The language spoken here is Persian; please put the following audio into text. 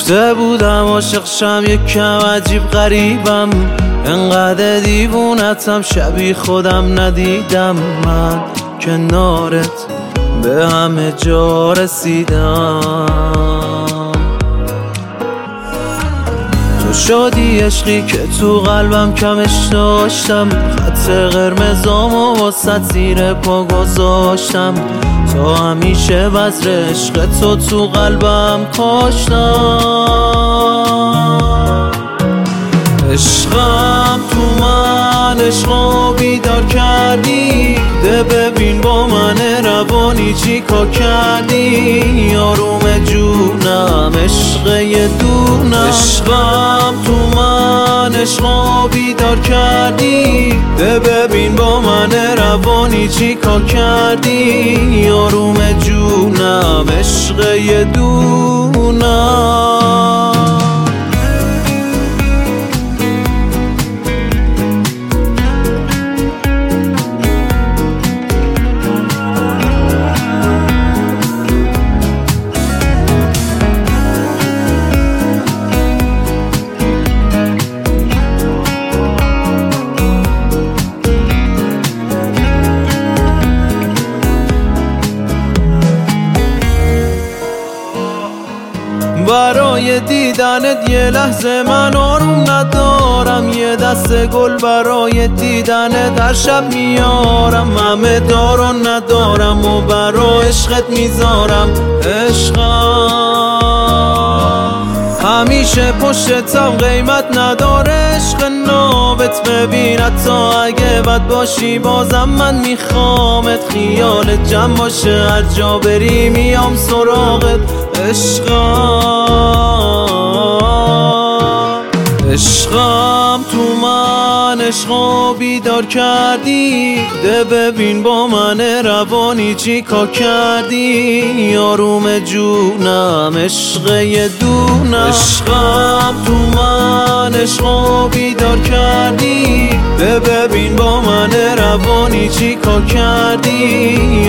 گفته بودم عاشقشم، یکم عجیب غریبم، انقدر دیوونتم شبیه خودم ندیدم. من کنارت به همه جا رسیدم، تو شدی عشقی که تو قلبم کمش داشتم، خط قرمزامو واسه زیر پا گذاشتم، تا همیشه بذر عشق تو قلبم کاشتم. عشقم تو من، عشقو بیدار کردی، ده ببین با من روانی چی کار کردی. آروم جونم عشق یه دونم، عشقم تو من، عشقو بیدار کردی، ده ببین با من روانی چی کار کردی. آروم جونم عشق یه دونم. برای دیدنت یه لحظه من آروم ندارم، یه دست گل برای دیدنت هر شب میارم. همه دارم ندارم و برای عشقت میذارم. عشقم همیشه پشتم قیمت نداره، عشق نابت ببینت تا اگه بد باشی بازم من میخوامت. خیالت جمع باشه هر جا بری میام سراغت. عشقم تو من، عشقو بیدار کردی، ده ببین با من روانی چی کار کردی. آروم جونم عشق یه دونم، عشقم تو من، عشقو بیدار کردی، ده ببین با من روانی چی کار کردی.